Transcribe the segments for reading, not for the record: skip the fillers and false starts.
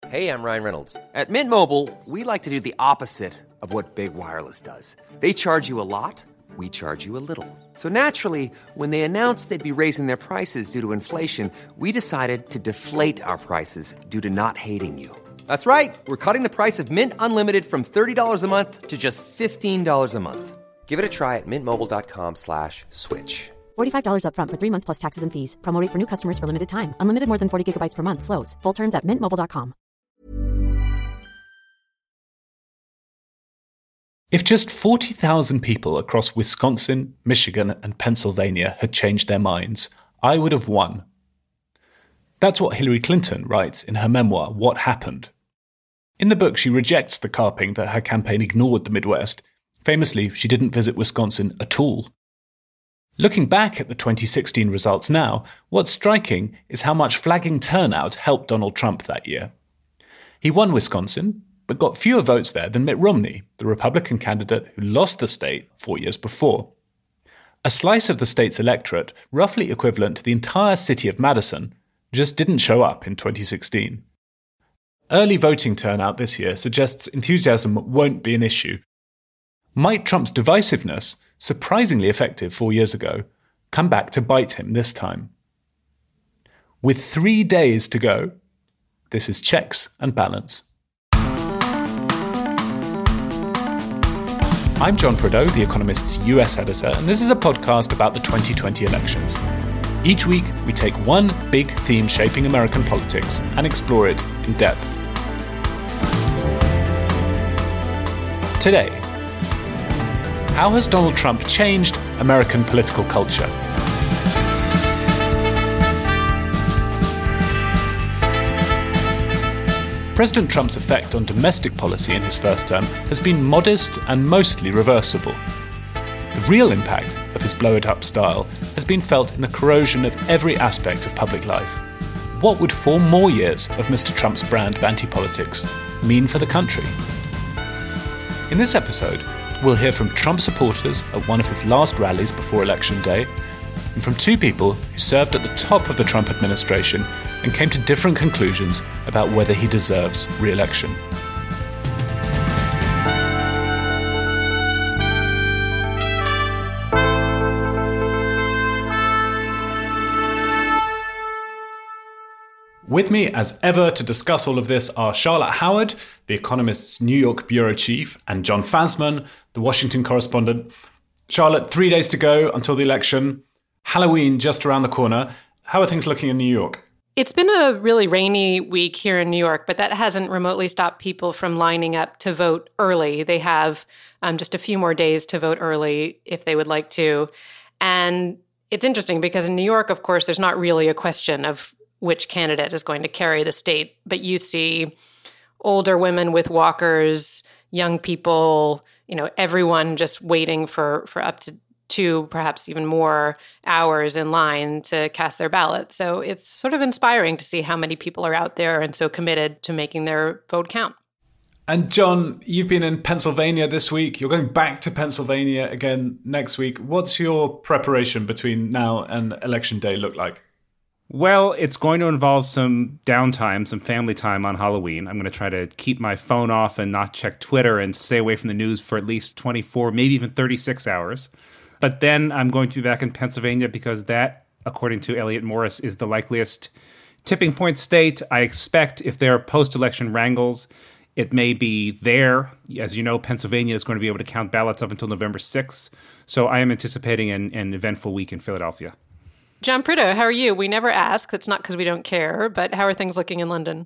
Hey, I'm Ryan Reynolds. At Mint Mobile, we like to do the opposite of what Big Wireless does. They charge you a lot, we charge you a little. So naturally, when they announced they'd be raising their prices due to inflation, we decided to deflate our prices due to not hating you. That's right. We're cutting the price of Mint Unlimited from $30 a month to just $15 a month. Give it a try at mintmobile.com/switch. $45 up front for 3 months plus taxes and fees. Promo rate for new customers for limited time. Unlimited more than 40 gigabytes per month. Slows full terms at mintmobile.com. If just 40,000 people across Wisconsin, Michigan, and Pennsylvania had changed their minds, I would have won. That's what Hillary Clinton writes in her memoir, What Happened. In the book, she rejects the carping that her campaign ignored the Midwest. Famously, she didn't visit Wisconsin at all. Looking back at the 2016 results now, what's striking is how much flagging turnout helped Donald Trump that year. He won Wisconsin, but got fewer votes there than Mitt Romney, the Republican candidate who lost the state 4 years before. A slice of the state's electorate, roughly equivalent to the entire city of Madison, just didn't show up in 2016. Early voting turnout this year suggests enthusiasm won't be an issue. Might Trump's divisiveness, surprisingly effective 4 years ago, come back to bite him this time? With 3 days to go, this is Checks and Balance. I'm John Prideaux, The Economist's US editor, and this is a podcast about the 2020 elections. Each week, we take one big theme shaping American politics and explore it in depth. Today, how has Donald Trump changed American political culture? President Trump's effect on domestic policy in his first term has been modest and mostly reversible. The real impact of his blow-it-up style has been felt in the corrosion of every aspect of public life. What would 4 more years of Mr. Trump's brand of anti-politics mean for the country? In this episode, we'll hear from Trump supporters at one of his last rallies before Election Day, and from 2 people who served at the top of the Trump administration and came to different conclusions about whether he deserves re-election. With me, as ever, to discuss all of this are Charlotte Howard, The Economist's New York bureau chief, and Jon Fasman, the Washington correspondent. Charlotte, 3 days to go until the election. Halloween just around the corner. How are things looking in New York? It's been a really rainy week here in New York, but that hasn't remotely stopped people from lining up to vote early. They have just a few more days to vote early if they would like to. And it's interesting because in New York, of course, there's not really a question of which candidate is going to carry the state. But you see older women with walkers, young people, everyone just waiting for up to 2, perhaps even more hours in line to cast their ballot. So it's sort of inspiring to see how many people are out there and so committed to making their vote count. And John, you've been in Pennsylvania this week. You're going back to Pennsylvania again next week. What's your preparation between now and Election Day look like? Well, it's going to involve some downtime, some family time on Halloween. I'm going to try to keep my phone off and not check Twitter and stay away from the news for at least 24, maybe even 36 hours. But then I'm going to be back in Pennsylvania because that, according to Elliot Morris, is the likeliest tipping point state. I expect if there are post-election wrangles, it may be there. As you know, Pennsylvania is going to be able to count ballots up until November 6th. So I am anticipating an eventful week in Philadelphia. John Prideaux, how are you? We never ask. That's not because we don't care, but how are things looking in London?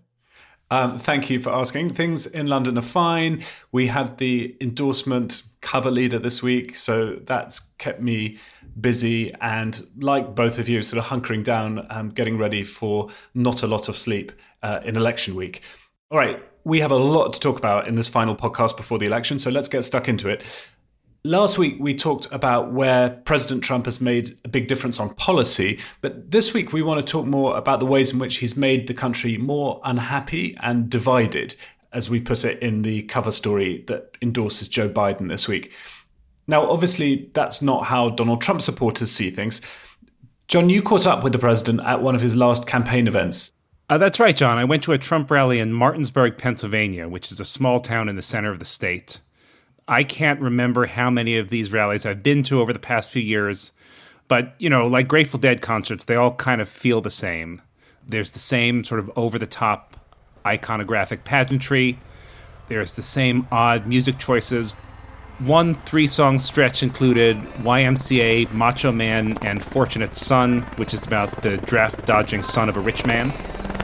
Thank you for asking. Things in London are fine. We had the endorsement cover leader this week, so that's kept me busy and, like both of you, sort of hunkering down, getting ready for not a lot of sleep in election week. All right, we have a lot to talk about in this final podcast before the election, so let's get stuck into it. Last week, we talked about where President Trump has made a big difference on policy. But this week, we want to talk more about the ways in which he's made the country more unhappy and divided, as we put it in the cover story that endorses Joe Biden this week. Now, obviously, that's not how Donald Trump supporters see things. John, you caught up with the president at one of his last campaign events. That's right, John. I went to a Trump rally in Martinsburg, Pennsylvania, which is a small town in the center of the state. I can't remember how many of these rallies I've been to over the past few years, but, like Grateful Dead concerts, they all kind of feel the same. There's the same sort of over-the-top iconographic pageantry. There's the same odd music choices. One 3-song stretch included YMCA, Macho Man, and Fortunate Son, which is about the draft-dodging son of a rich man.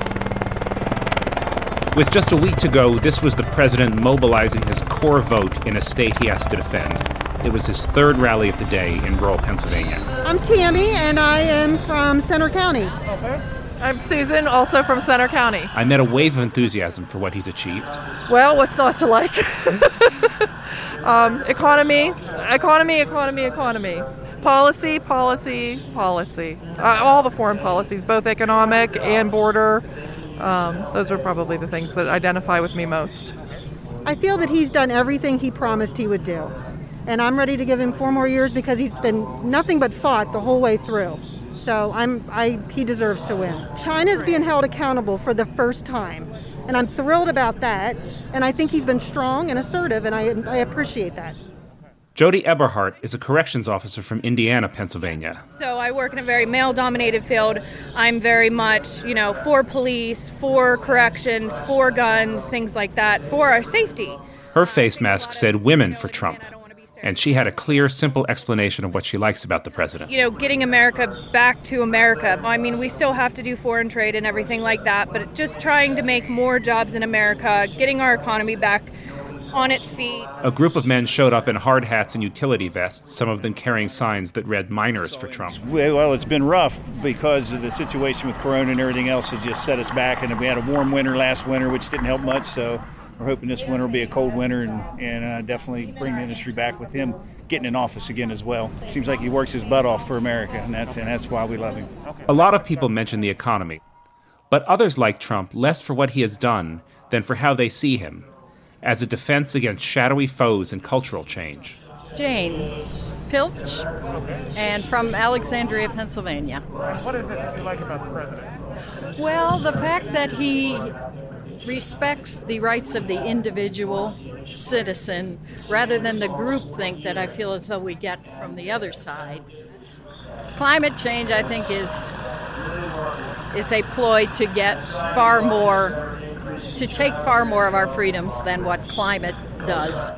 With just a week to go, this was the president mobilizing his core vote in a state he has to defend. It was his third rally of the day in rural Pennsylvania. I'm Tammy, and I am from Center County. Okay. I'm Susan, also from Center County. I met a wave of enthusiasm for what he's achieved. Well, what's not to like? Economy. Policy. All the foreign policies, both economic and border. Those are probably the things that identify with me most. I feel that he's done everything he promised he would do. And I'm ready to give him 4 more years because he's been nothing but fought the whole way through. So he deserves to win. China's being held accountable for the first time. And I'm thrilled about that. And I think he's been strong and assertive, and I appreciate that. Jody Eberhardt is a corrections officer from Indiana, Pennsylvania. So I work in a very male-dominated field. I'm very much, for police, for corrections, for guns, things like that, for our safety. Her face mask said women for Trump. And she had a clear, simple explanation of what she likes about the president. Getting America back to America. I mean, we still have to do foreign trade and everything like that, but just trying to make more jobs in America, getting our economy back on its feet. A group of men showed up in hard hats and utility vests, some of them carrying signs that read "Miners for Trump." Well, it's been rough because of the situation with Corona and everything else that just set us back. And we had a warm winter last winter, which didn't help much, so we're hoping this winter will be a cold winter and definitely bring the industry back with him getting in office again as well. It seems like he works his butt off for America, and that's why we love him. A lot of people mention the economy, but others like Trump less for what he has done than for how they see him, as a defense against shadowy foes and cultural change. Jane Pilch, and from Alexandria, Pennsylvania. What is it that you like about the president? Well, the fact that he respects the rights of the individual citizen rather than the groupthink that I feel as though we get from the other side. Climate change, I think, is a ploy to get to take far more of our freedoms than what climate does.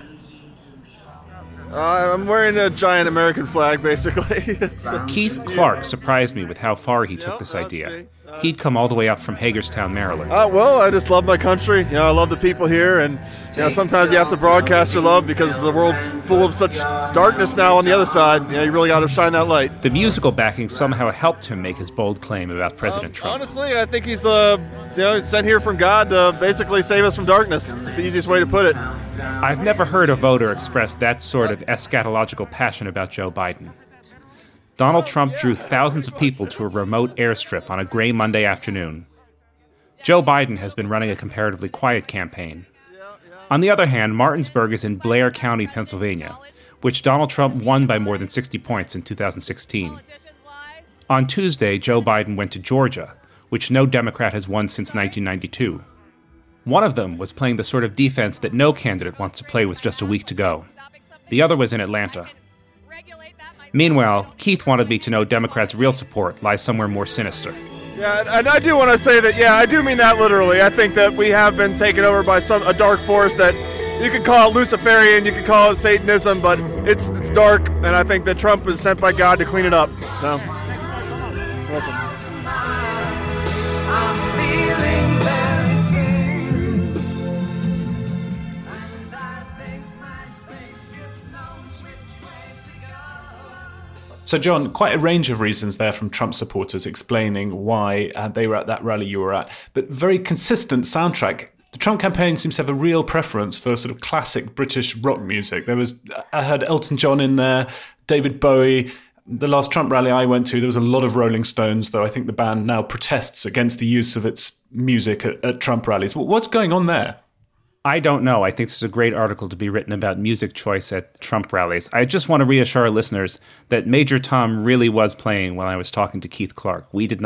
I'm wearing a giant American flag, basically. Keith Clark surprised me with how far he took this idea. He'd come all the way up from Hagerstown, Maryland. Well, I just love my country. I love the people here, and sometimes you have to broadcast your love because the world's full of such darkness now on the other side. You really got to shine that light. The musical backing somehow helped him make his bold claim about President Trump. Honestly, I think he's sent here from God to basically save us from darkness. The easiest way to put it. I've never heard a voter express that sort of eschatological passion about Joe Biden. Donald Trump drew thousands of people to a remote airstrip on a gray Monday afternoon. Joe Biden has been running a comparatively quiet campaign. On the other hand, Martinsburg is in Blair County, Pennsylvania, which Donald Trump won by more than 60 points in 2016. On Tuesday, Joe Biden went to Georgia, which no Democrat has won since 1992. One of them was playing the sort of defense that no candidate wants to play with just a week to go. The other was in Atlanta. Meanwhile, Keith wanted me to know Democrats' real support lies somewhere more sinister. Yeah, and I do want to say that, I do mean that literally. I think that we have been taken over by a dark force that you could call it Luciferian, you could call it Satanism, but it's dark, and I think that Trump is sent by God to clean it up. So, welcome. So, John, quite a range of reasons there from Trump supporters explaining why they were at that rally you were at, but very consistent soundtrack. The Trump campaign seems to have a real preference for sort of classic British rock music. I heard Elton John in there, David Bowie. The last Trump rally I went to, there was a lot of Rolling Stones, though I think the band now protests against the use of its music at Trump rallies. What's going on there? I don't know. I think there's a great article to be written about music choice at Trump rallies. I just want to reassure our listeners that Major Tom really was playing when I was talking to Keith Clark. We did not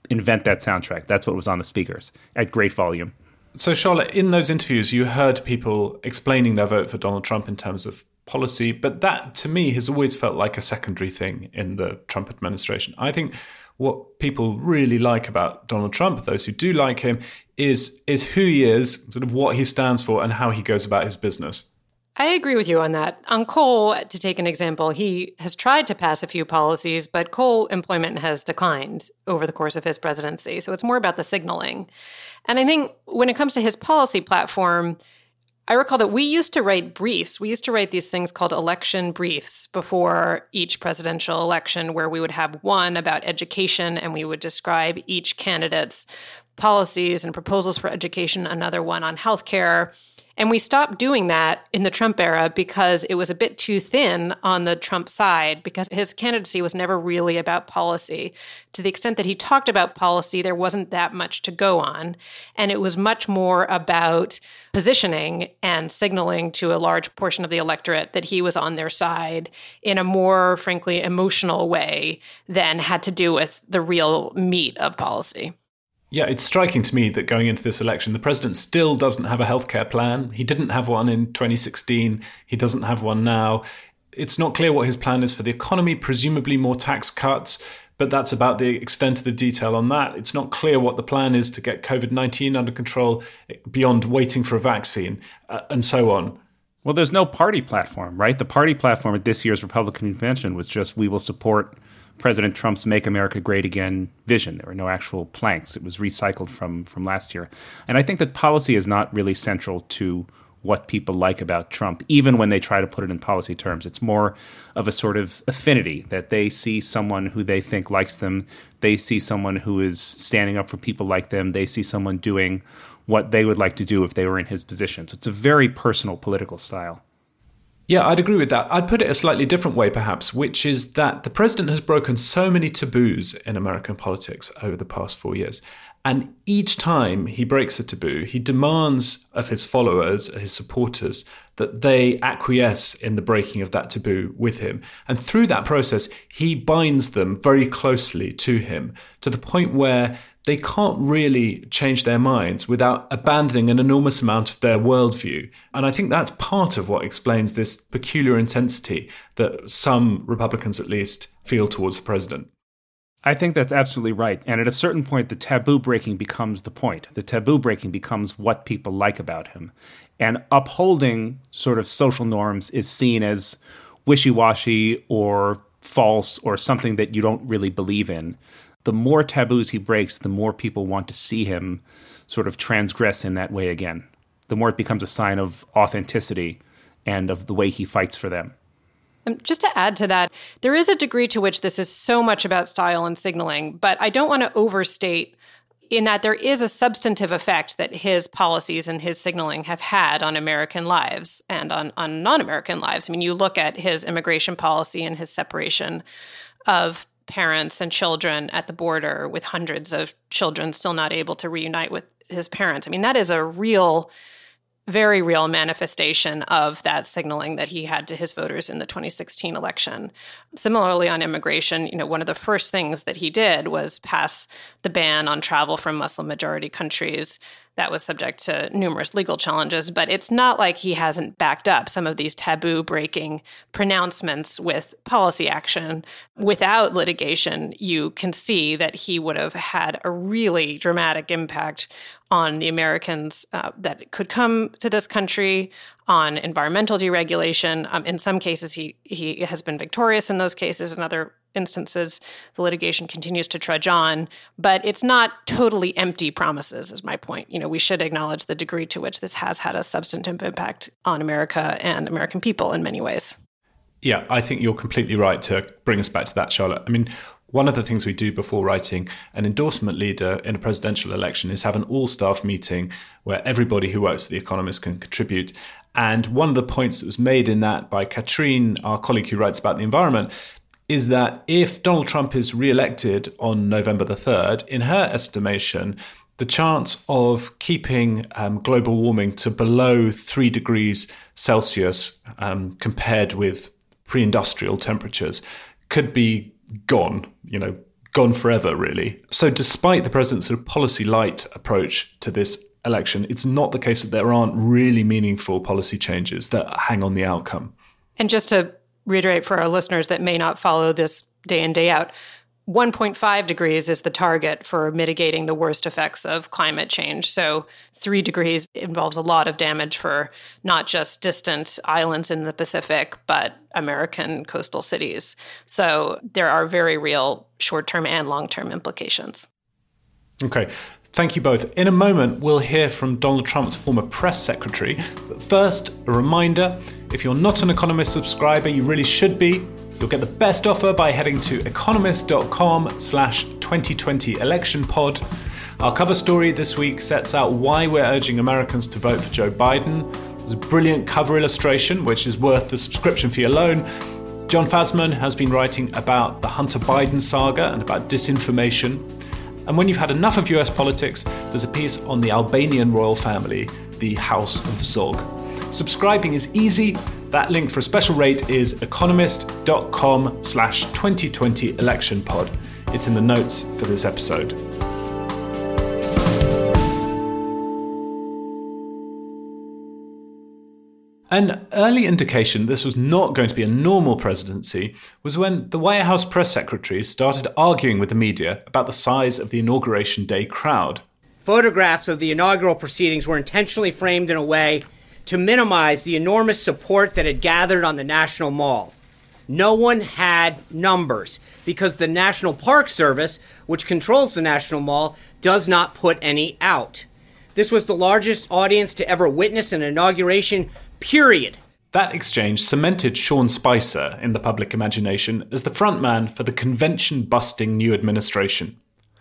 invent that soundtrack. That's what was on the speakers at great volume. So, Charlotte, in those interviews, you heard people explaining their vote for Donald Trump in terms of policy, but that, to me, has always felt like a secondary thing in the Trump administration. I think what people really like about Donald Trump, those who do like him, is who he is, sort of what he stands for, and how he goes about his business. I agree with you on that. On coal, to take an example, he has tried to pass a few policies, but coal employment has declined over the course of his presidency. So it's more about the signaling. And I think when it comes to his policy platform, I recall that we used to write briefs. We used to write these things called election briefs before each presidential election, where we would have one about education and we would describe each candidate's policies and proposals for education, another one on healthcare. And we stopped doing that in the Trump era because it was a bit too thin on the Trump side, because his candidacy was never really about policy. To the extent that he talked about policy, there wasn't that much to go on. And it was much more about positioning and signaling to a large portion of the electorate that he was on their side in a more, frankly, emotional way than had to do with the real meat of policy. Yeah, it's striking to me that going into this election, the president still doesn't have a healthcare plan. He didn't have one in 2016. He doesn't have one now. It's not clear what his plan is for the economy, presumably more tax cuts, but that's about the extent of the detail on that. It's not clear what the plan is to get COVID-19 under control beyond waiting for a vaccine, and so on. Well, there's no party platform, right? The party platform at this year's Republican convention was just, we will support President Trump's Make America Great Again vision. There were no actual planks. It was recycled from last year. And I think that policy is not really central to what people like about Trump, even when they try to put it in policy terms. It's more of a sort of affinity, that they see someone who they think likes them. They see someone who is standing up for people like them. They see someone doing what they would like to do if they were in his position. So it's a very personal political style. Yeah, I'd agree with that. I'd put it a slightly different way, perhaps, which is that the president has broken so many taboos in American politics over the past 4 years. And each time he breaks a taboo, he demands of his followers, his supporters, that they acquiesce in the breaking of that taboo with him. And through that process, he binds them very closely to him, to the point where they can't really change their minds without abandoning an enormous amount of their worldview. And I think that's part of what explains this peculiar intensity that some Republicans, at least, feel towards the president. I think that's absolutely right. And at a certain point, the taboo breaking becomes the point. The taboo breaking becomes what people like about him. And upholding sort of social norms is seen as wishy-washy or false or something that you don't really believe in. The more taboos he breaks, the more people want to see him sort of transgress in that way again. The more it becomes a sign of authenticity and of the way he fights for them. Just to add to that, there is a degree to which this is so much about style and signaling, but I don't want to overstate in that there is a substantive effect that his policies and his signaling have had on American lives and on non-American lives. I mean, you look at his immigration policy and his separation of parents and children at the border, with hundreds of children still not able to reunite with his parents. I mean, that is a real, very real manifestation of that signaling that he had to his voters in the 2016 election. Similarly, on immigration, one of the first things that he did was pass the ban on travel from Muslim-majority countries. That was subject to numerous legal challenges, but it's not like he hasn't backed up some of these taboo-breaking pronouncements with policy action. Without litigation, you can see that he would have had a really dramatic impact on the Americans that could come to this country, on environmental deregulation. In some cases, he has been victorious in those cases. In other instances, the litigation continues to trudge on. But it's not totally empty promises, is my point. We should acknowledge the degree to which this has had a substantive impact on America and American people in many ways. Yeah, I think you're completely right to bring us back to that, Charlotte. I mean, one of the things we do before writing an endorsement leader in a presidential election is have an all-staff meeting where everybody who works at The Economist can contribute. And one of the points that was made in that by Katrine, our colleague who writes about the environment, is that if Donald Trump is re-elected on November the 3rd, in her estimation, the chance of keeping global warming to below 3 degrees Celsius compared with pre-industrial temperatures could be gone, gone forever, really. So despite the president's sort of policy light approach to this election, it's not the case that there aren't really meaningful policy changes that hang on the outcome. And just to reiterate for our listeners that may not follow this day in, day out, 1.5 degrees is the target for mitigating the worst effects of climate change. So 3 degrees involves a lot of damage for not just distant islands in the Pacific, but American coastal cities. So there are very real short-term and long-term implications. Okay. Thank you both. In a moment, we'll hear from Donald Trump's former press secretary. But first, a reminder, if you're not an Economist subscriber, you really should be. You'll get the best offer by heading to economist.com/2020 election pod. Our cover story this week sets out why we're urging Americans to vote for Joe Biden. There's a brilliant cover illustration, which is worth the subscription fee alone. John Fasman has been writing about the Hunter Biden saga and about disinformation. And when you've had enough of US politics, there's a piece on the Albanian royal family, the House of Zog. Subscribing is easy. That link for a special rate is economist.com/2020 election pod. It's in the notes for this episode. An early indication this was not going to be a normal presidency was when the White House press secretary started arguing with the media about the size of the Inauguration Day crowd. Photographs of the inaugural proceedings were intentionally framed in a way to minimize the enormous support that had gathered on the National Mall. No one had numbers because the National Park Service, which controls the National Mall, does not put any out. This was the largest audience to ever witness an inauguration, period. That exchange cemented Sean Spicer in the public imagination as the frontman for the convention-busting new administration.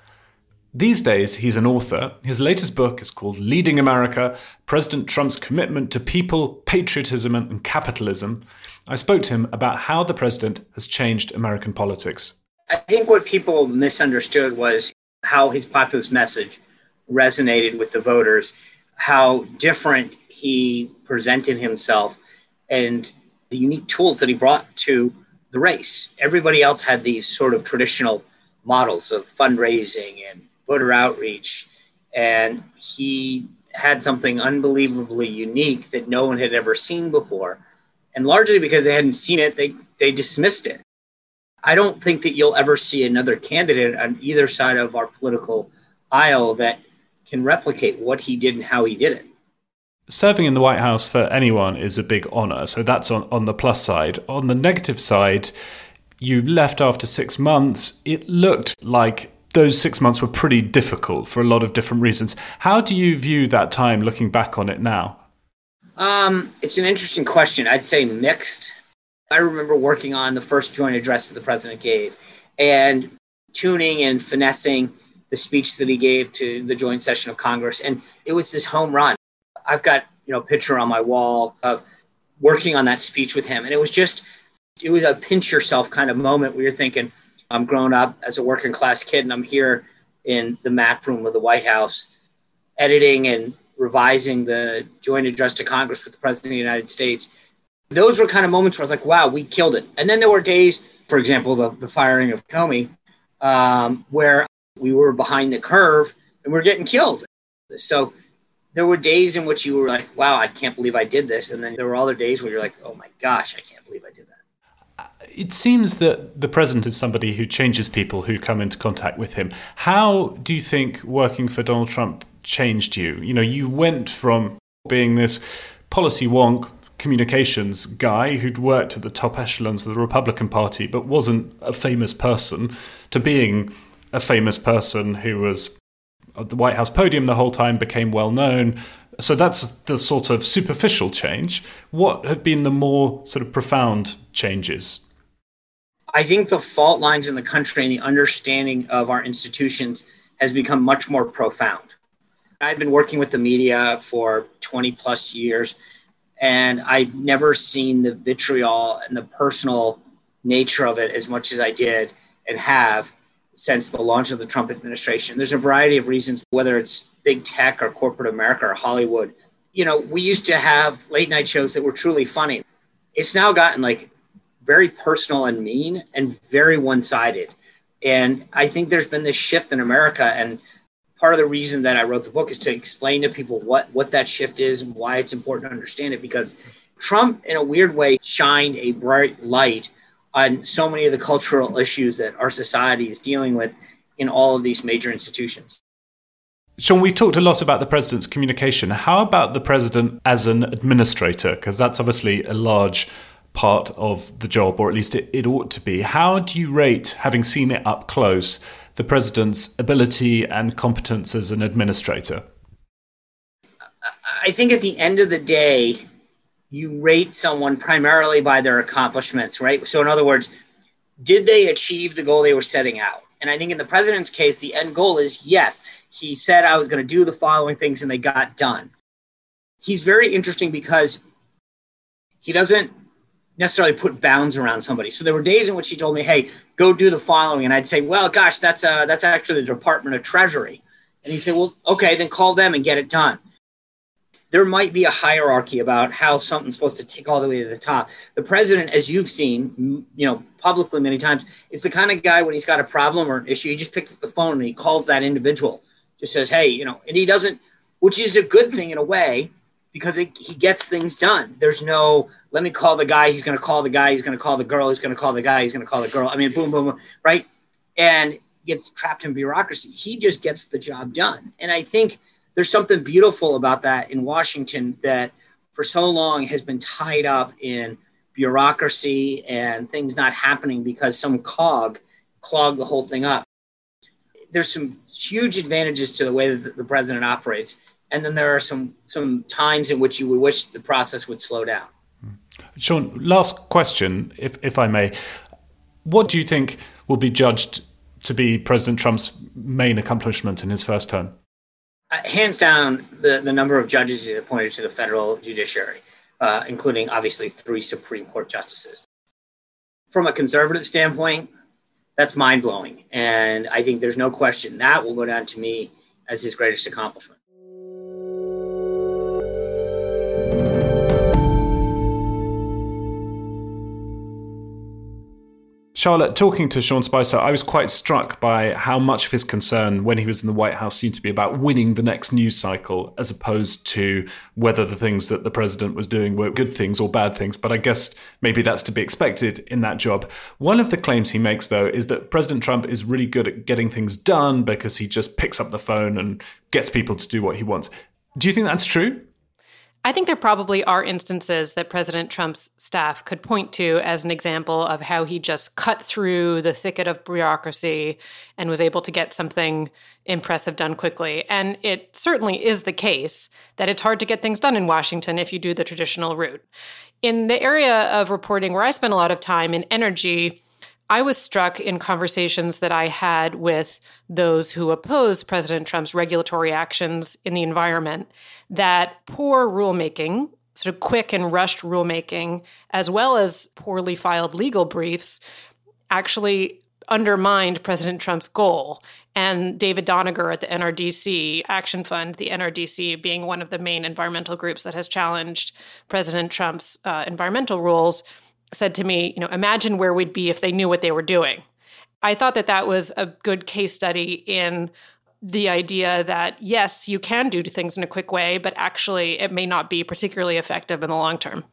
These days, he's an author. His latest book is called Leading America, President Trump's Commitment to People, Patriotism and Capitalism. I spoke to him about how the president has changed American politics. I think what people misunderstood was how his populist message resonated with the voters, how different he presented himself, and the unique tools that he brought to the race. Everybody else had these sort of traditional models of fundraising and voter outreach, and he had something unbelievably unique that no one had ever seen before. And largely because they hadn't seen it, they dismissed it. I don't think that you'll ever see another candidate on either side of our political aisle that can replicate what he did and how he did it. Serving in the White House for anyone is a big honor, so that's on the plus side. On the negative side, you left after 6 months. It looked like those 6 months were pretty difficult for a lot of different reasons. How do you view that time looking back on it now? It's an interesting question. I'd say mixed. I remember working on the first joint address that the president gave and tuning and finessing the speech that he gave to the joint session of Congress. And it was this home run. I've got, a picture on my wall of working on that speech with him. And it was a pinch yourself kind of moment where you're thinking, I'm grown up as a working class kid and I'm here in the Mac room of the White House editing and revising the joint address to Congress with the President of the United States. Those were kind of moments where I was like, wow, we killed it. And then there were days, for example, the firing of Comey, where we were behind the curve and we're getting killed. So there were days in which you were like, wow, I can't believe I did this. And then there were other days where you're like, oh my gosh, I can't believe I did that. It seems that the president is somebody who changes people who come into contact with him. How do you think working for Donald Trump changed you? You went from being this policy wonk communications guy who'd worked at the top echelons of the Republican Party but wasn't a famous person to being a famous person who was at the White House podium the whole time, became well known. So that's the sort of superficial change. What have been the more sort of profound changes? I think the fault lines in the country and the understanding of our institutions has become much more profound. I've been working with the media for 20 plus years, and I've never seen the vitriol and the personal nature of it as much as I did and have since the launch of the Trump administration. There's a variety of reasons, whether it's big tech or corporate America or Hollywood. We used to have late night shows that were truly funny. It's now gotten very personal and mean and very one-sided. And I think there's been this shift in America. And part of the reason that I wrote the book is to explain to people what that shift is and why it's important to understand it, because Trump, in a weird way, shined a bright light on so many of the cultural issues that our society is dealing with in all of these major institutions. Sean, we've talked a lot about the president's communication. How about the president as an administrator? Because that's obviously a large part of the job, or at least it ought to be. How do you rate, having seen it up close, the president's ability and competence as an administrator? I think at the end of the day, you rate someone primarily by their accomplishments, right? So in other words, did they achieve the goal they were setting out? And I think in the president's case, the end goal is, yes, he said I was going to do the following things and they got done. He's very interesting because he doesn't necessarily put bounds around somebody. So there were days in which he told me, hey, go do the following. And I'd say, well, gosh, that's actually the Department of Treasury. And he'd say, well, okay, then call them and get it done. There might be a hierarchy about how something's supposed to take all the way to the top. The president, as you've seen, publicly many times, is the kind of guy when he's got a problem or an issue, he just picks up the phone and he calls that individual, just says, hey, and he doesn't, which is a good thing in a way, because he gets things done. There's no, let me call the guy, he's going to call the guy, he's going to call the girl, he's going to call the guy, he's going to call the girl. I mean, boom, boom, boom, right? And gets trapped in bureaucracy. He just gets the job done. And I think there's something beautiful about that in Washington that for so long has been tied up in bureaucracy and things not happening because some cog clogged the whole thing up. There's some huge advantages to the way that the president operates. And then there are some times in which you would wish the process would slow down. Sean, last question, if I may. What do you think will be judged to be President Trump's main accomplishment in his first term? Hands down, the number of judges he's appointed to the federal judiciary, including obviously 3 Supreme Court justices. From a conservative standpoint, that's mind-blowing. And I think there's no question that will go down to me as his greatest accomplishment. Charlotte, talking to Sean Spicer, I was quite struck by how much of his concern when he was in the White House seemed to be about winning the next news cycle, as opposed to whether the things that the president was doing were good things or bad things. But I guess maybe that's to be expected in that job. One of the claims he makes, though, is that President Trump is really good at getting things done because he just picks up the phone and gets people to do what he wants. Do you think that's true? I think there probably are instances that President Trump's staff could point to as an example of how he just cut through the thicket of bureaucracy and was able to get something impressive done quickly. And it certainly is the case that it's hard to get things done in Washington if you do the traditional route. In the area of reporting where I spent a lot of time in energy, I was struck in conversations that I had with those who oppose President Trump's regulatory actions in the environment that poor rulemaking, sort of quick and rushed rulemaking, as well as poorly filed legal briefs, actually undermined President Trump's goal. And David Doniger at the NRDC Action Fund, the NRDC being one of the main environmental groups that has challenged President Trump's environmental rules, said to me, imagine where we'd be if they knew what they were doing. I thought that was a good case study in the idea that, yes, you can do things in a quick way, but actually it may not be particularly effective in the long term.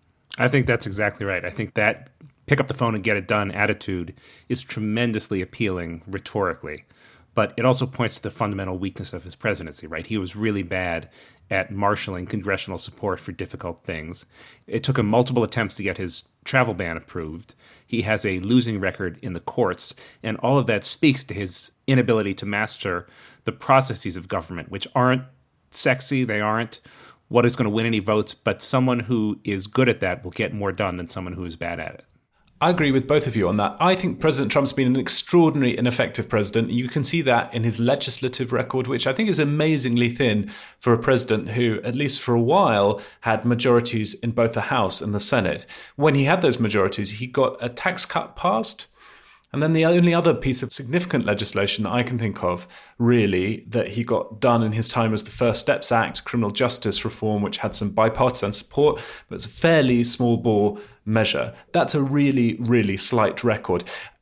I think that's exactly right. I think that pick up the phone and get it done attitude is tremendously appealing rhetorically. But it also points to the fundamental weakness of his presidency, right? He was really bad at marshaling congressional support for difficult things. It took him multiple attempts to get his travel ban approved. He has a losing record in the courts, and all of that speaks to his inability to master the processes of government, which aren't sexy. They aren't what is going to win any votes, but someone who is good at that will get more done than someone who is bad at it. I agree with both of you on that. I think President Trump's been an extraordinary and effective president. You can see that in his legislative record, which I think is amazingly thin for a president who, at least for a while, had majorities in both the House and the Senate. When he had those majorities, he got a tax cut passed. And then the only other piece of significant legislation that I can think of, really, that he got done in his time was the First Steps Act, criminal justice reform, which had some bipartisan support, but it's a fairly small bore measure. That's a really, really slight record.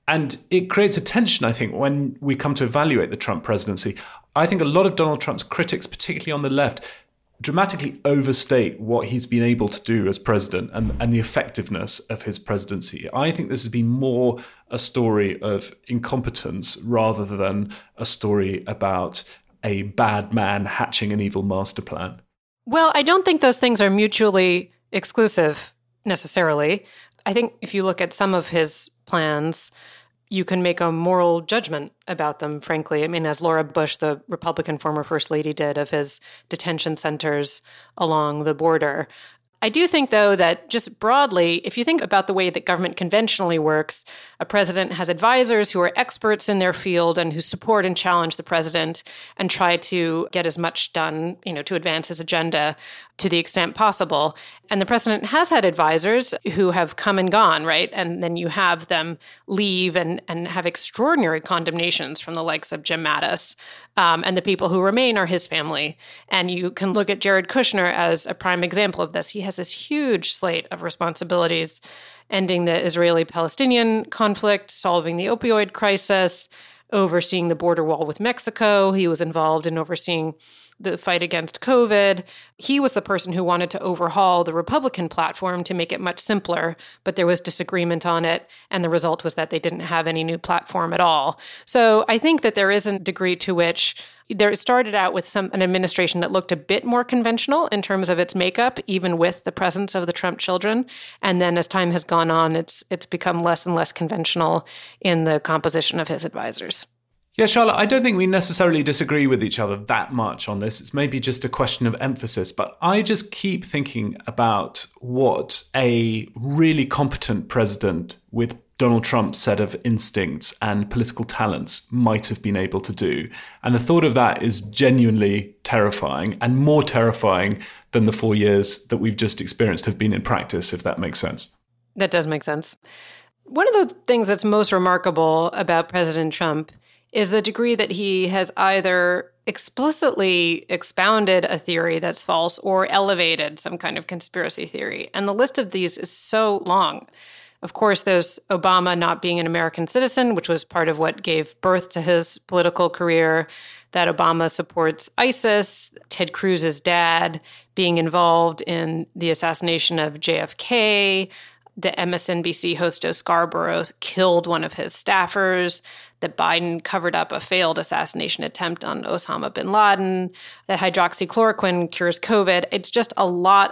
And it creates a tension, I think, when we come to evaluate the Trump presidency. I think a lot of Donald Trump's critics, particularly on the left, dramatically overstate what he's been able to do as president and the effectiveness of his presidency. I think this has been more a story of incompetence rather than a story about a bad man hatching an evil master plan. Well, I don't think those things are mutually exclusive necessarily. I think if you look at some of his plans, you can make a moral judgment about them, frankly. I mean, as Laura Bush, the Republican former First Lady, did of his detention centers along the border. I do think, though, that just broadly, if you think about the way that government conventionally works, a president has advisors who are experts in their field and who support and challenge the president and try to get as much done, to advance his agenda to the extent possible. And the president has had advisors who have come and gone, right? And then you have them leave and have extraordinary condemnations from the likes of Jim Mattis. And the people who remain are his family. And you can look at Jared Kushner as a prime example of this. He has this huge slate of responsibilities, ending the Israeli-Palestinian conflict, solving the opioid crisis, overseeing the border wall with Mexico. He was involved in overseeing the fight against COVID. He was the person who wanted to overhaul the Republican platform to make it much simpler, but there was disagreement on it, and the result was that they didn't have any new platform at all. So I think that there is a degree to which there started out with an administration that looked a bit more conventional in terms of its makeup, even with the presence of the Trump children. And then as time has gone on, it's become less and less conventional in the composition of his advisors. Yeah, Charlotte, I don't think we necessarily disagree with each other that much on this. It's maybe just a question of emphasis, but I just keep thinking about what a really competent president with Donald Trump's set of instincts and political talents might have been able to do. And the thought of that is genuinely terrifying, and more terrifying than the 4 years that we've just experienced have been in practice, if that makes sense. That does make sense. One of the things that's most remarkable about President Trump is the degree that he has either explicitly expounded a theory that's false or elevated some kind of conspiracy theory. And the list of these is so long. Of course, there's Obama not being an American citizen, which was part of what gave birth to his political career, that Obama supports ISIS, Ted Cruz's dad being involved in the assassination of JFK, the MSNBC host Joe Scarborough killed one of his staffers, that Biden covered up a failed assassination attempt on Osama bin Laden, that hydroxychloroquine cures COVID. It's just a lot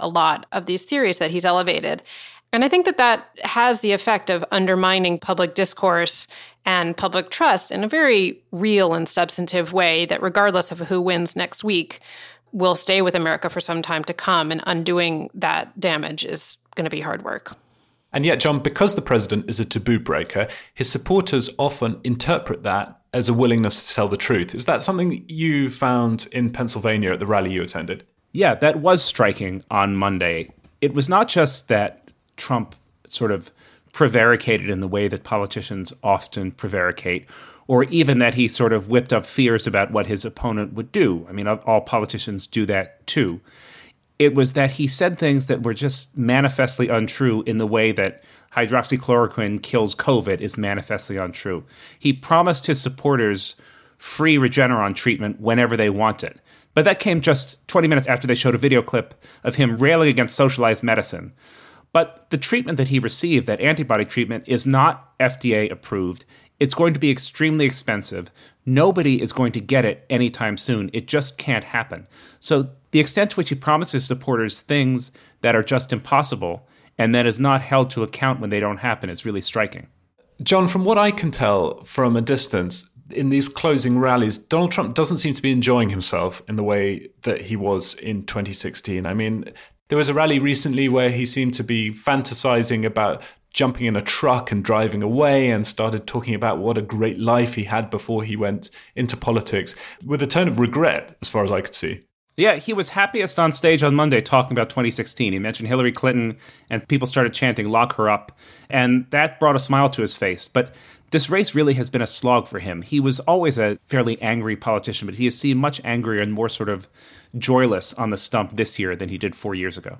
of these theories that he's elevated. And I think that has the effect of undermining public discourse and public trust in a very real and substantive way that, regardless of who wins next week, will stay with America for some time to come. And undoing that damage is going to be hard work. And yet, John, because the president is a taboo breaker, his supporters often interpret that as a willingness to tell the truth. Is that something you found in Pennsylvania at the rally you attended? Yeah, that was striking on Monday. It was not just that Trump sort of prevaricated in the way that politicians often prevaricate, or even that he sort of whipped up fears about what his opponent would do. I mean, all politicians do that too. It was that he said things that were just manifestly untrue in the way that hydroxychloroquine kills COVID is manifestly untrue. He promised his supporters free Regeneron treatment whenever they want it. But that came just 20 minutes after they showed a video clip of him railing against socialized medicine. But the treatment that he received, that antibody treatment, is not FDA approved. It's going to be extremely expensive. Nobody is going to get it anytime soon. It just can't happen. So the extent to which he promises supporters things that are just impossible and that is not held to account when they don't happen is really striking. John, from what I can tell from a distance, in these closing rallies, Donald Trump doesn't seem to be enjoying himself in the way that he was in 2016. I mean, there was a rally recently where he seemed to be fantasizing about jumping in a truck and driving away, and started talking about what a great life he had before he went into politics, with a tone of regret, as far as I could see. Yeah, he was happiest on stage on Monday talking about 2016. He mentioned Hillary Clinton, and people started chanting, "Lock her up." And that brought a smile to his face. But this race really has been a slog for him. He was always a fairly angry politician, but he has seemed much angrier and more sort of joyless on the stump this year than he did 4 years ago.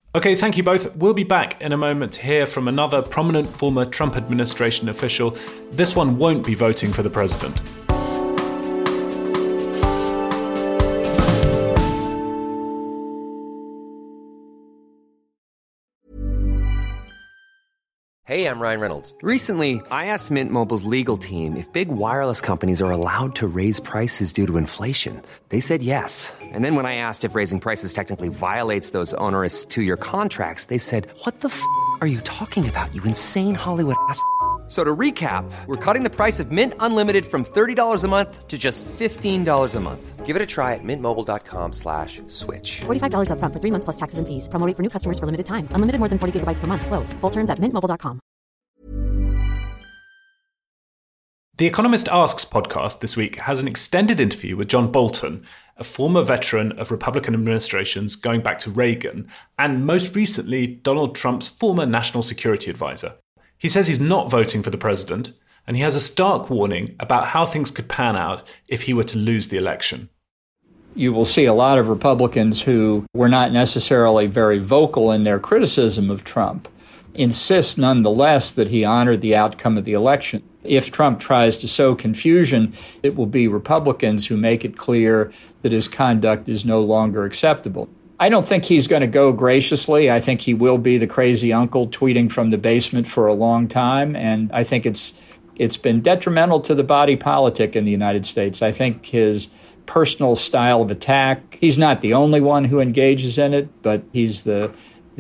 Okay, thank you both. We'll be back in a moment to hear from another prominent former Trump administration official. This one won't be voting for the president. Hey, I'm Ryan Reynolds. Recently, I asked Mint Mobile's legal team if big wireless companies are allowed to raise prices due to inflation. They said yes. And then when I asked if raising prices technically violates those onerous 2-year contracts, they said, "What the f*** are you talking about, you insane Hollywood ass?" So to recap, we're cutting the price of Mint Unlimited from $30 a month to just $15 a month. Give it a try at mintmobile.com/switch. $45 up front for 3 months plus taxes and fees. Promo rate for new customers for limited time. Unlimited more than 40 gigabytes per month. Slows full terms at mintmobile.com. The Economist Asks podcast this week has an extended interview with John Bolton, a former veteran of Republican administrations going back to Reagan, and most recently Donald Trump's former national security advisor. He says he's not voting for the president, and he has a stark warning about how things could pan out if he were to lose the election. You will see a lot of Republicans who were not necessarily very vocal in their criticism of Trump insist nonetheless that he honored the outcome of the election. If Trump tries to sow confusion, it will be Republicans who make it clear that his conduct is no longer acceptable. I don't think he's going to go graciously. I think he will be the crazy uncle tweeting from the basement for a long time. And I think it's been detrimental to the body politic in the United States. I think his personal style of attack, he's not the only one who engages in it, but he's the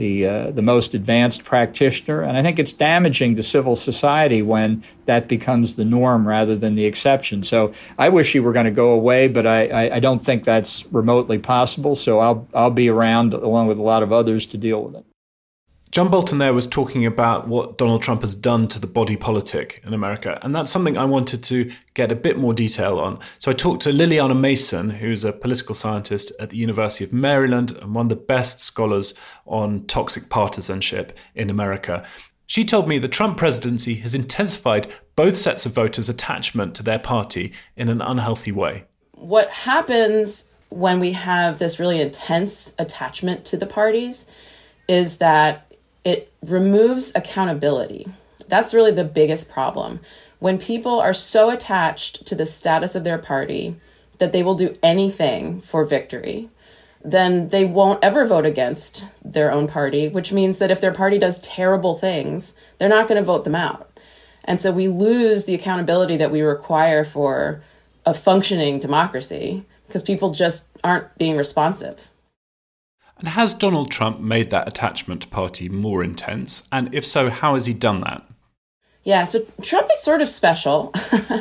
most advanced practitioner. And I think it's damaging to civil society when that becomes the norm rather than the exception. So I wish he were going to go away, but I don't think that's remotely possible. So I'll be around along with a lot of others to deal with it. John Bolton there was talking about what Donald Trump has done to the body politic in America, and that's something I wanted to get a bit more detail on. So I talked to Liliana Mason, who's a political scientist at the University of Maryland and one of the best scholars on toxic partisanship in America. She told me the Trump presidency has intensified both sets of voters' attachment to their party in an unhealthy way. What happens when we have this really intense attachment to the parties is that it removes accountability. That's really the biggest problem. When people are so attached to the status of their party that they will do anything for victory, then they won't ever vote against their own party, which means that if their party does terrible things, they're not going to vote them out. And so we lose the accountability that we require for a functioning democracy because people just aren't being responsive. And has Donald Trump made that attachment party more intense? And if so, how has he done that? Yeah, so Trump is sort of special.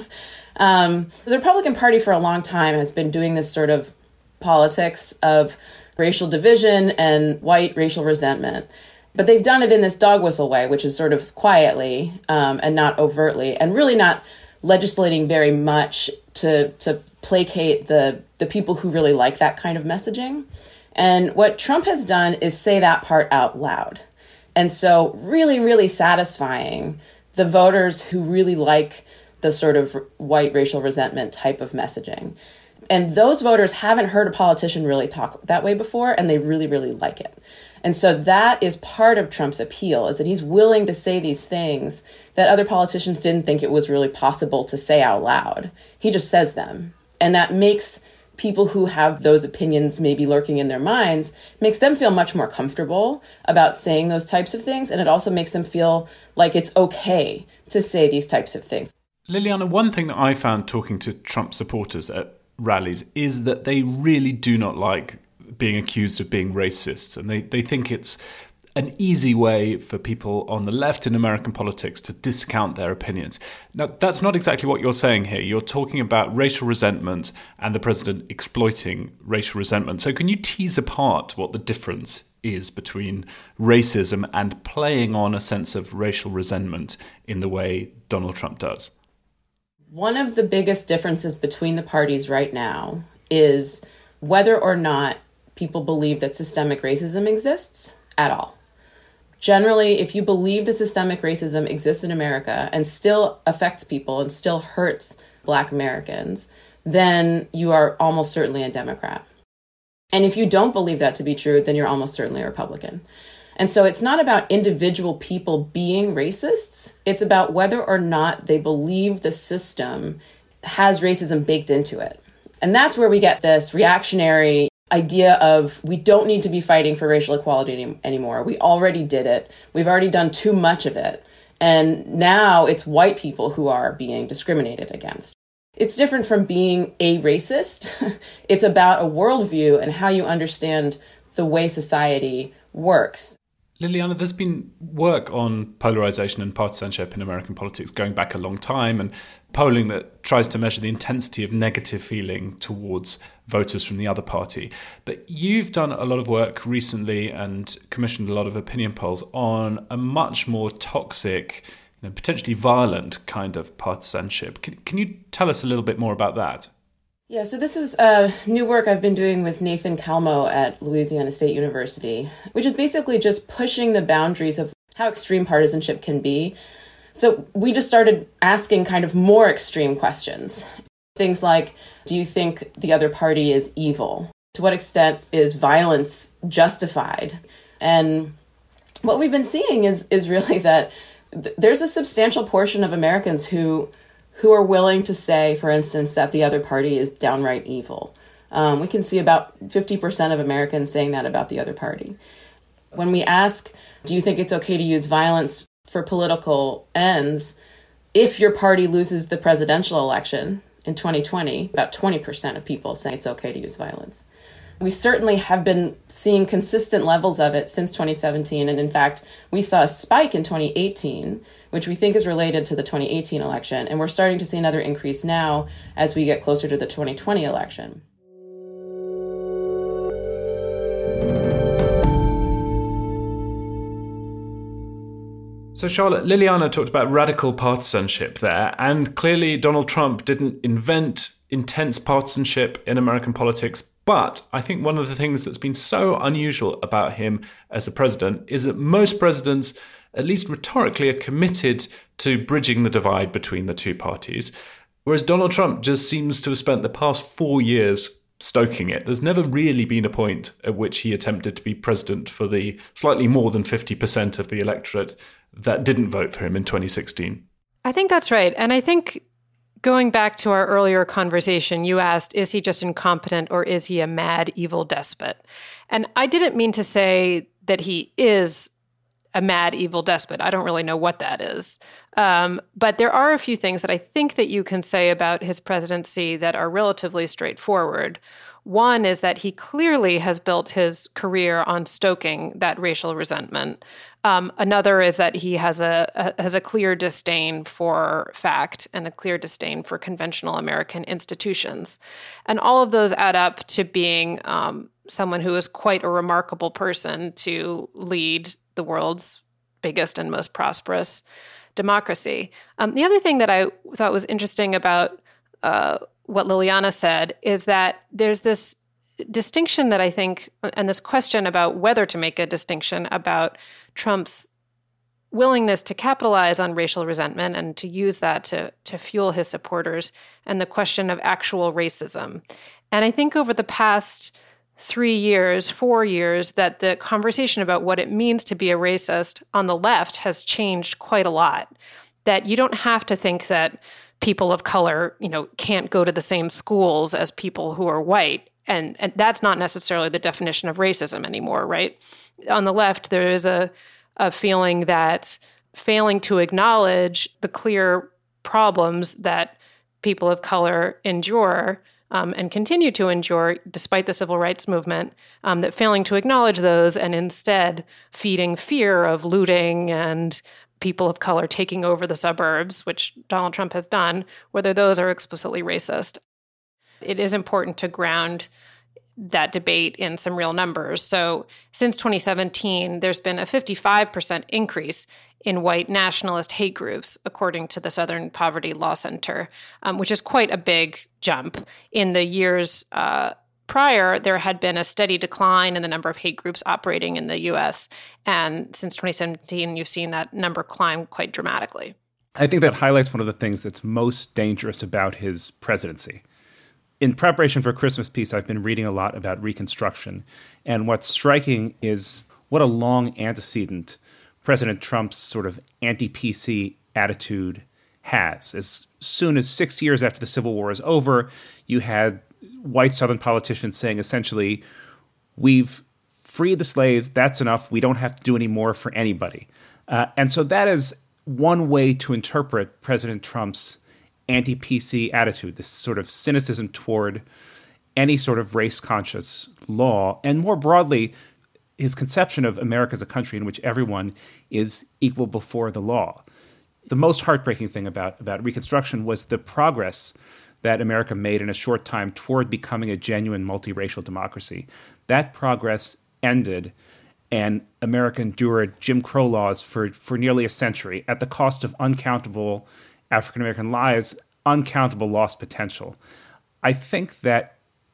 The Republican Party for a long time has been doing this sort of politics of racial division and white racial resentment. But they've done it in this dog whistle way, which is sort of quietly and not overtly, and really not legislating very much to placate the people who really like that kind of messaging. And what Trump has done is say that part out loud. And so really, really satisfying the voters who really like the sort of white racial resentment type of messaging. And those voters haven't heard a politician really talk that way before, and they really, really like it. And so that is part of Trump's appeal, is that he's willing to say these things that other politicians didn't think it was really possible to say out loud. He just says them. And that makes people who have those opinions maybe lurking in their minds, makes them feel much more comfortable about saying those types of things. And it also makes them feel like it's okay to say these types of things. Liliana, one thing that I found talking to Trump supporters at rallies is that they really do not like being accused of being racists. And they think it's an easy way for people on the left in American politics to discount their opinions. Now, that's not exactly what you're saying here. You're talking about racial resentment and the president exploiting racial resentment. So can you tease apart what the difference is between racism and playing on a sense of racial resentment in the way Donald Trump does? One of the biggest differences between the parties right now is whether or not people believe that systemic racism exists at all. Generally, if you believe that systemic racism exists in America and still affects people and still hurts Black Americans, then you are almost certainly a Democrat. And if you don't believe that to be true, then you're almost certainly a Republican. And so it's not about individual people being racists. It's about whether or not they believe the system has racism baked into it. And that's where we get this reactionary idea of we don't need to be fighting for racial equality anymore. We already did it. We've already done too much of it. And now it's white people who are being discriminated against. It's different from being a racist. It's about a worldview and how you understand the way society works. Liliana, there's been work on polarization and partisanship in American politics going back a long time, and polling that tries to measure the intensity of negative feeling towards voters from the other party. But you've done a lot of work recently and commissioned a lot of opinion polls on a much more toxic, potentially violent kind of partisanship. Can you tell us a little bit more about that? Yeah, so this is new work I've been doing with Nathan Kalmo at Louisiana State University, which is basically just pushing the boundaries of how extreme partisanship can be. So we just started asking kind of more extreme questions. Things like, do you think the other party is evil? To what extent is violence justified? And what we've been seeing is really that there's a substantial portion of Americans who are willing to say, for instance, that the other party is downright evil. We can see about 50% of Americans saying that about the other party. When we ask, do you think it's okay to use violence for political ends, if your party loses the presidential election in 2020, about 20% of people say it's okay to use violence. We certainly have been seeing consistent levels of it since 2017. And in fact, we saw a spike in 2018, which we think is related to the 2018 election. And we're starting to see another increase now as we get closer to the 2020 election. So, Charlotte, Liliana talked about radical partisanship there, and clearly Donald Trump didn't invent intense partisanship in American politics. But I think one of the things that's been so unusual about him as a president is that most presidents, at least rhetorically, are committed to bridging the divide between the two parties, whereas Donald Trump just seems to have spent the past 4 years stoking it. There's never really been a point at which he attempted to be president for the slightly more than 50% of the electorate that didn't vote for him in 2016. I think that's right. And I think going back to our earlier conversation, you asked, is he just incompetent or is he a mad, evil despot? And I didn't mean to say that he is a mad, evil despot. I don't really know what that is. But there are a few things that I think that you can say about his presidency that are relatively straightforward. One is that he clearly has built his career on stoking that racial resentment. Another is that he has a clear disdain for fact and a clear disdain for conventional American institutions. And all of those add up to being someone who is quite a remarkable person to lead the world's biggest and most prosperous democracy. The other thing that I thought was interesting about what Liliana said is that there's this distinction that I think, and this question about whether to make a distinction about Trump's willingness to capitalize on racial resentment and to use that to fuel his supporters, and the question of actual racism. And I think over the past 3 years, 4 years, that the conversation about what it means to be a racist on the left has changed quite a lot. That you don't have to think that people of color, can't go to the same schools as people who are white. And that's not necessarily the definition of racism anymore, right? On the left, there is a feeling that failing to acknowledge the clear problems that people of color endure and continue to endure despite the civil rights movement, that failing to acknowledge those and instead feeding fear of looting and people of color taking over the suburbs, which Donald Trump has done, whether those are explicitly racist. It is important to ground that debate in some real numbers. So since 2017, there's been a 55% increase in white nationalist hate groups, according to the Southern Poverty Law Center, which is quite a big jump. In the years prior, there had been a steady decline in the number of hate groups operating in the U.S. And since 2017, you've seen that number climb quite dramatically. I think that highlights one of the things that's most dangerous about his presidency, In preparation for Christmas Peace, I've been reading a lot about Reconstruction. And what's striking is what a long antecedent President Trump's sort of anti-PC attitude has. As soon as 6 years after the Civil War is over, you had white Southern politicians saying essentially, we've freed the slaves, that's enough, we don't have to do any more for anybody. And so that is one way to interpret President Trump's anti-PC attitude, this sort of cynicism toward any sort of race-conscious law, and more broadly, his conception of America as a country in which everyone is equal before the law. The most heartbreaking thing about Reconstruction was the progress that America made in a short time toward becoming a genuine multiracial democracy. That progress ended, and America endured Jim Crow laws for nearly a century at the cost of uncountable African-American lives, uncountable lost potential. I think that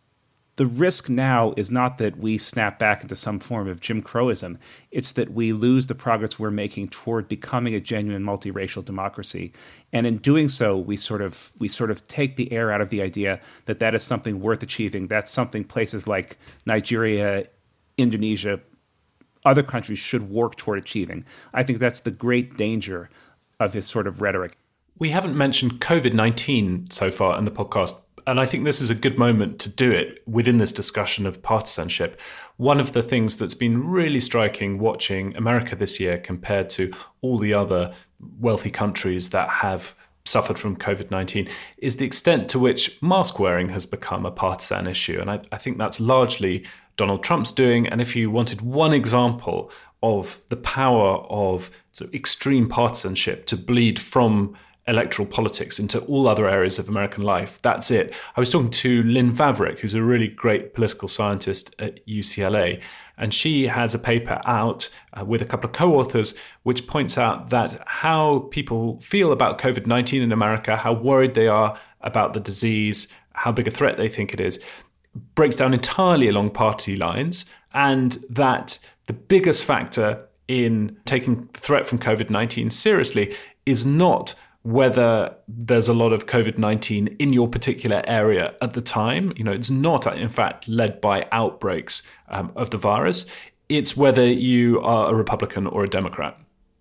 the risk now is not that we snap back into some form of Jim Crowism. It's that we lose the progress we're making toward becoming a genuine multiracial democracy. And in doing so, we sort of take the air out of the idea that that is something worth achieving. That's something places like Nigeria, Indonesia, other countries should work toward achieving. I think that's the great danger of his sort of rhetoric. We haven't mentioned COVID-19 so far in the podcast, and I think this is a good moment to do it within this discussion of partisanship. One of the things that's been really striking watching America this year compared to all the other wealthy countries that have suffered from COVID-19 is the extent to which mask wearing has become a partisan issue. And I think that's largely Donald Trump's doing. And if you wanted one example of the power of sort of extreme partisanship to bleed from electoral politics into all other areas of American life, that's it. I was talking to Lynn Vavreck, who's a really great political scientist at UCLA, and she has a paper out with a couple of co-authors which points out that how people feel about COVID-19 in America, how worried they are about the disease, how big a threat they think it is, breaks down entirely along party lines, and that the biggest factor in taking the threat from COVID-19 seriously is not whether there's a lot of COVID-19 in your particular area at the time. You know, it's not, in fact, led by outbreaks of the virus. It's whether you are a Republican or a Democrat.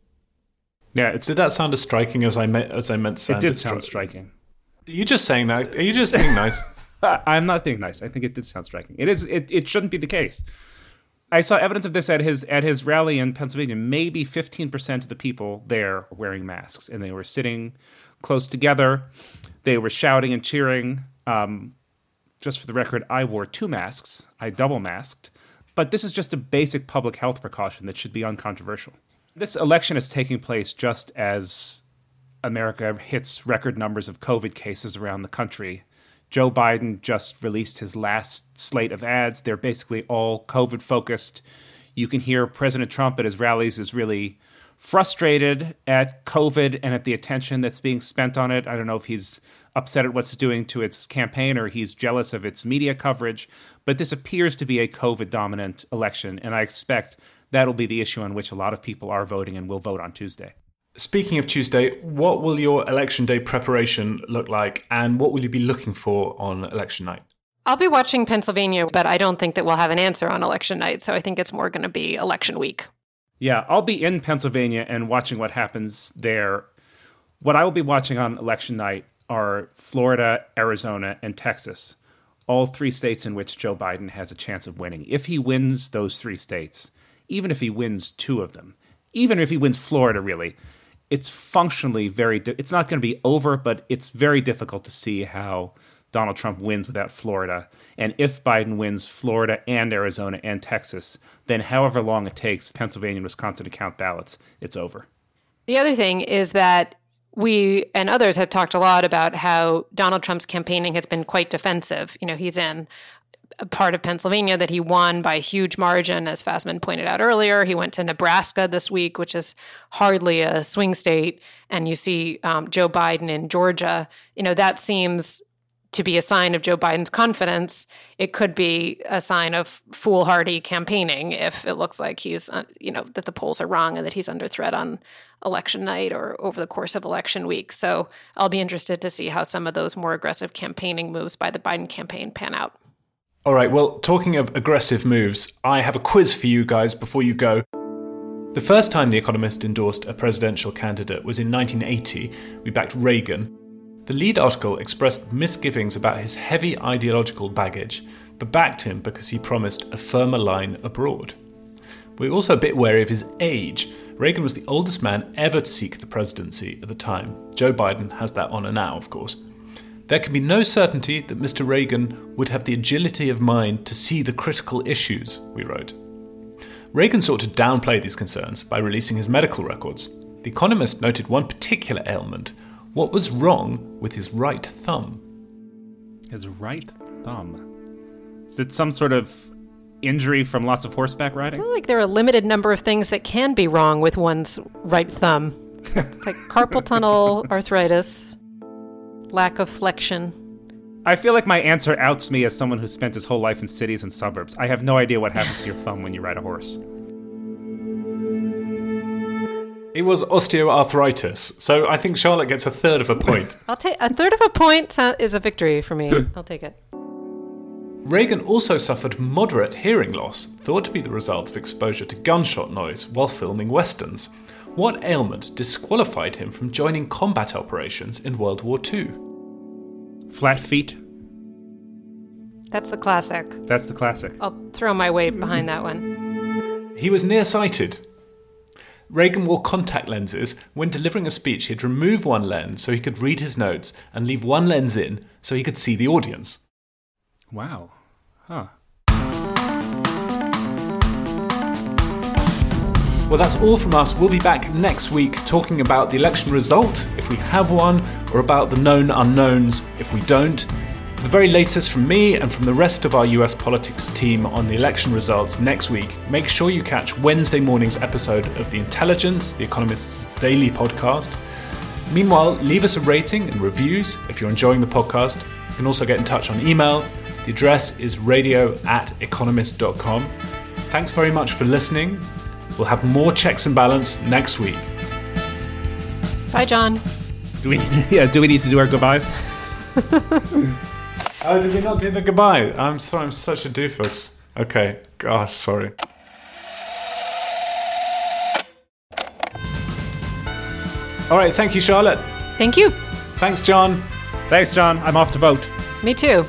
Yeah, did that sound as striking as I meant to sound? It did sound striking. Are you just saying that? Are you just being nice? I'm not being nice. I think it did sound striking. It shouldn't be the case. I saw evidence of this at his rally in Pennsylvania. Maybe 15% of the people there were wearing masks, and they were sitting close together. They were shouting and cheering. Just for the record, I wore 2 masks. I double masked. But this is just a basic public health precaution that should be uncontroversial. This election is taking place just as America hits record numbers of COVID cases around the country. Joe Biden just released his last slate of ads. They're basically all COVID-focused. You can hear President Trump at his rallies is really frustrated at COVID and at the attention that's being spent on it. I don't know if he's upset at what's doing to its campaign or he's jealous of its media coverage, but this appears to be a COVID-dominant election, and I expect that'll be the issue on which a lot of people are voting and will vote on Tuesday. Speaking of Tuesday, what will your election day preparation look like, and what will you be looking for on election night? I'll be watching Pennsylvania, but I don't think that we'll have an answer on election night, so I think it's more going to be election week. Yeah, I'll be in Pennsylvania and watching what happens there. What I will be watching on election night are Florida, Arizona, and Texas, all 3 states in which Joe Biden has a chance of winning. If he wins those 3 states, even if he wins 2 of them, even if he wins Florida, really, it's functionally it's not going to be over, but it's very difficult to see how Donald Trump wins without Florida. And if Biden wins Florida and Arizona and Texas, then however long it takes Pennsylvania and Wisconsin to count ballots, it's over. The other thing is that we and others have talked a lot about how Donald Trump's campaigning has been quite defensive. You know, he's in a part of Pennsylvania that he won by a huge margin, as Fassman pointed out earlier. He went to Nebraska this week, which is hardly a swing state, and you see Joe Biden in Georgia. You know, that seems to be a sign of Joe Biden's confidence. It could be a sign of foolhardy campaigning if it looks like he's, that the polls are wrong and that he's under threat on election night or over the course of election week. So I'll be interested to see how some of those more aggressive campaigning moves by the Biden campaign pan out. All right, well, talking of aggressive moves, I have a quiz for you guys before you go. The first time The Economist endorsed a presidential candidate was in 1980. We backed Reagan. The lead article expressed misgivings about his heavy ideological baggage, but backed him because he promised a firmer line abroad. We're also a bit wary of his age. Reagan was the oldest man ever to seek the presidency at the time. Joe Biden has that honour now, of course. There can be no certainty that Mr. Reagan would have the agility of mind to see the critical issues, we wrote. Reagan sought to downplay these concerns by releasing his medical records. The Economist noted one particular ailment. What was wrong with his right thumb? His right thumb? Is it some sort of injury from lots of horseback riding? I feel like there are a limited number of things that can be wrong with one's right thumb. It's like carpal tunnel, arthritis, lack of flexion. I feel like my answer outs me as someone who spent his whole life in cities and suburbs. I have no idea what happens to your thumb when you ride a horse. It was osteoarthritis, so I think Charlotte gets a third of a point. I'll take a third of a point is a victory for me. I'll take it. Reagan also suffered moderate hearing loss, thought to be the result of exposure to gunshot noise while filming westerns. What ailment disqualified him from joining combat operations in World War II? Flat feet. That's the classic. That's the classic. I'll throw my weight behind that one. He was nearsighted. Reagan wore contact lenses. When delivering a speech, he'd remove one lens so he could read his notes and leave one lens in so he could see the audience. Wow. Huh. Well, that's all from us. We'll be back next week talking about the election result, if we have one, or about the known unknowns, if we don't. The very latest from me and from the rest of our US politics team on the election results next week. Make sure you catch Wednesday morning's episode of The Intelligence, The Economist's daily podcast. Meanwhile, leave us a rating and reviews if you're enjoying the podcast. You can also get in touch on email. The address is radio@economist.com. Thanks very much for listening. We'll have more checks and balance next week. Bye, John. Do we need to do our goodbyes? Oh, did we not do the goodbye? I'm sorry, I'm such a doofus. Okay, gosh, sorry. All right, thank you, Charlotte. Thank you. Thanks, John. Thanks, John. I'm off to vote. Me too.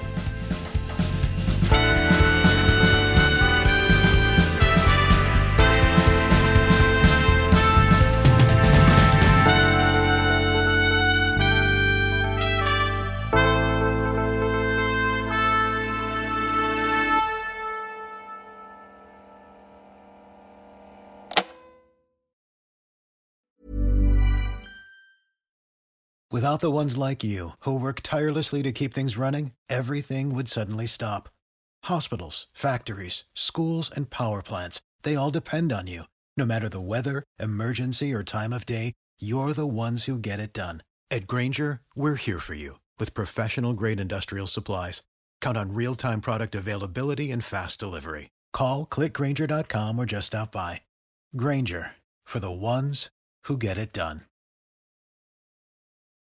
Without the ones like you, who work tirelessly to keep things running, everything would suddenly stop. Hospitals, factories, schools, and power plants, they all depend on you. No matter the weather, emergency, or time of day, you're the ones who get it done. At Grainger, we're here for you with professional-grade industrial supplies. Count on real-time product availability and fast delivery. Call, click Grainger.com, or just stop by. Grainger, for the ones who get it done.